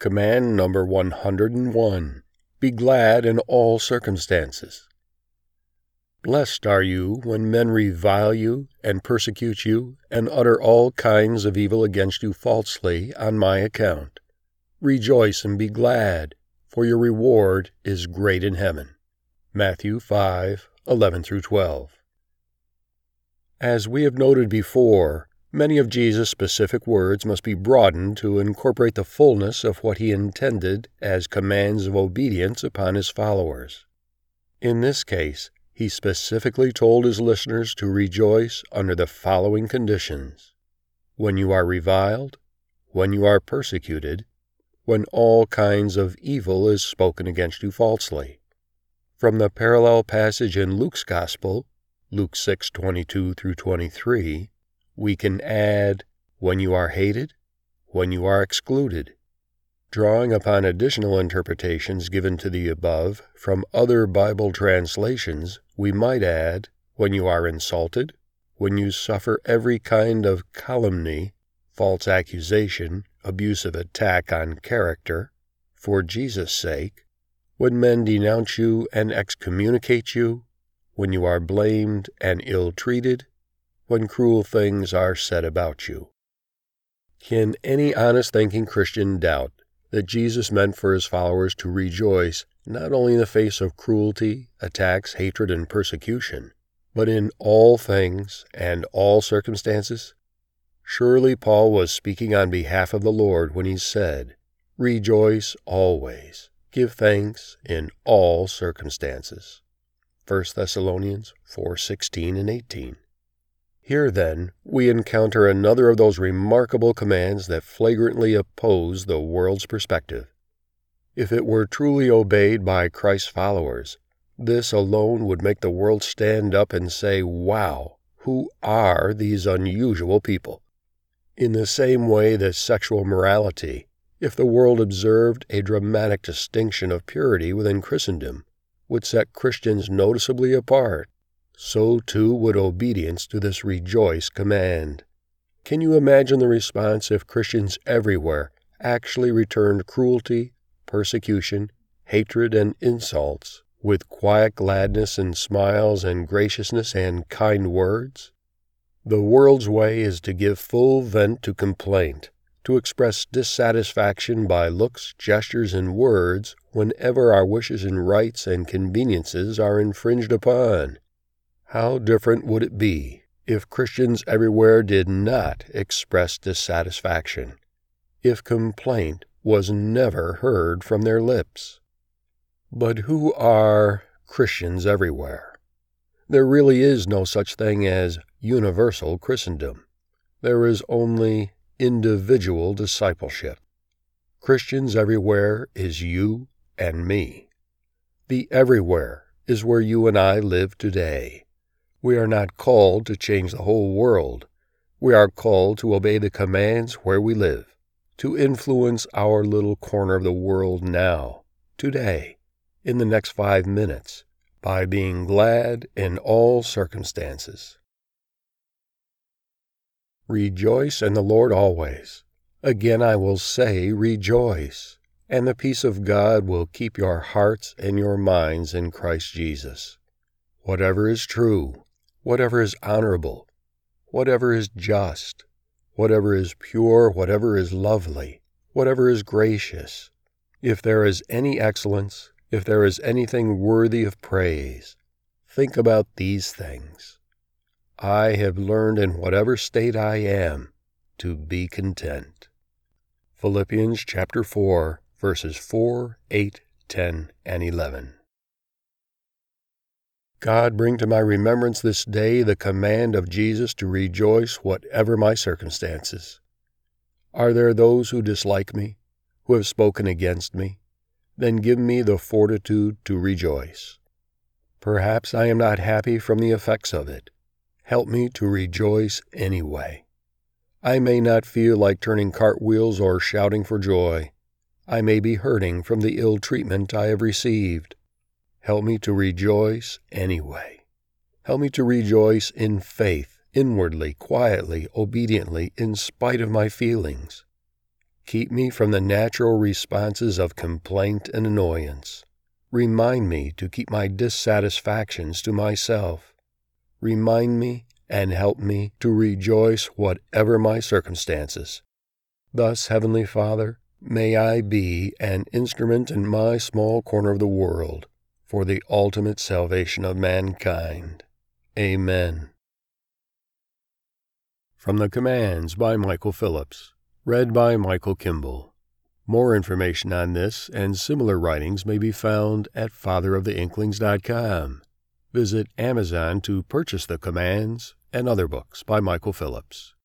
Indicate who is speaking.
Speaker 1: Command number 101. Be glad in all circumstances. Blessed are you when men revile you and persecute you and utter all kinds of evil against you falsely on my account. Rejoice and be glad, for your reward is great in heaven. Matthew 5:11-12. As we have noted before, many of Jesus' specific words must be broadened to incorporate the fullness of what he intended as commands of obedience upon his followers. In this case, he specifically told his listeners to rejoice under the following conditions: when you are reviled, when you are persecuted, when all kinds of evil is spoken against you falsely. From the parallel passage in Luke's Gospel, Luke 6:22-23, we can add, when you are hated, when you are excluded. Drawing upon additional interpretations given to the above from other Bible translations, we might add, when you are insulted, when you suffer every kind of calumny, false accusation, abusive attack on character, for Jesus' sake, when men denounce you and excommunicate you, when you are blamed and ill-treated, when cruel things are said about you. Can any honest-thinking Christian doubt that Jesus meant for his followers to rejoice not only in the face of cruelty, attacks, hatred, and persecution, but in all things and all circumstances? Surely Paul was speaking on behalf of the Lord when he said, "Rejoice always, give thanks in all circumstances." 1 Thessalonians 4:16 and 18. Here, then, we encounter another of those remarkable commands that flagrantly oppose the world's perspective. If it were truly obeyed by Christ's followers, this alone would make the world stand up and say, "Wow, who are these unusual people?" In the same way that sexual morality, if the world observed a dramatic distinction of purity within Christendom, would set Christians noticeably apart, so too would obedience to this rejoice command. Can you imagine the response if Christians everywhere actually returned cruelty, persecution, hatred, and insults with quiet gladness and smiles and graciousness and kind words? The world's way is to give full vent to complaint, to express dissatisfaction by looks, gestures, and words whenever our wishes and rights and conveniences are infringed upon. How different would it be if Christians everywhere did not express dissatisfaction, if complaint was never heard from their lips? But who are Christians everywhere? There really is no such thing as universal Christendom. There is only individual discipleship. Christians everywhere is you and me. The everywhere is where you and I live today. We are not called to change the whole world. We are called to obey the commands where we live, to influence our little corner of the world now, today, in the next 5 minutes, by being glad in all circumstances. Rejoice in the Lord always. Again I will say, rejoice, and the peace of God will keep your hearts and your minds in Christ Jesus. Whatever is true, whatever is honorable, whatever is just, whatever is pure, whatever is lovely, whatever is gracious, if there is any excellence, if there is anything worthy of praise, think about these things. I have learned in whatever state I am to be content. Philippians chapter 4, verses 4, 8, 10, and 11. God, bring to my remembrance this day the command of Jesus to rejoice whatever my circumstances. Are there those who dislike me, who have spoken against me? Then give me the fortitude to rejoice. Perhaps I am not happy from the effects of it. Help me to rejoice anyway. I may not feel like turning cartwheels or shouting for joy. I may be hurting from the ill treatment I have received. Help me to rejoice anyway. Help me to rejoice in faith, inwardly, quietly, obediently, in spite of my feelings. Keep me from the natural responses of complaint and annoyance. Remind me to keep my dissatisfactions to myself. Remind me and help me to rejoice whatever my circumstances. Thus, Heavenly Father, may I be an instrument in my small corner of the world for the ultimate salvation of mankind. Amen. From the Commands by Michael Phillips. Read by Michael Kimball. More information on this and similar writings may be found at fatheroftheinklings.com. Visit Amazon to purchase the Commands and other books by Michael Phillips.